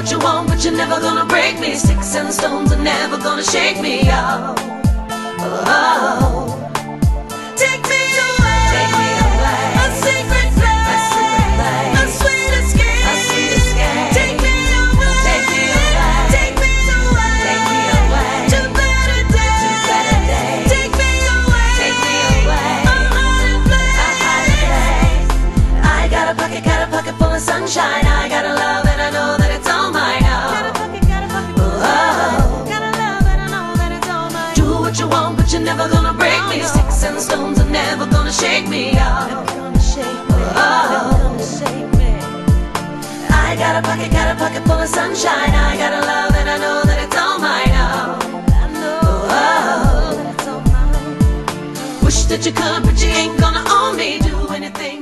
what you want, but you're never gonna break me. Sticks and stones are never gonna shake me. Oh, oh. Take me away, take me away. A secret place, a secret place. A sweet escape, a sweet escape. Take me away, take me away. Take me away, take me away. To better days, to better days. Take me away, take me away. A hiding place, a hiding place. I got a pocket full of sunshine. I got a love and I know that it's all mine. Oh, got a love and I know that it's all mine. Do what you want, but you're never gonna break me. Sticks and stones are never gonna shake me. Oh, I got a pocket full of sunshine. I got a love and I know that it's all mine. Oh, wish that you could, but you ain't gonna own me. Do anything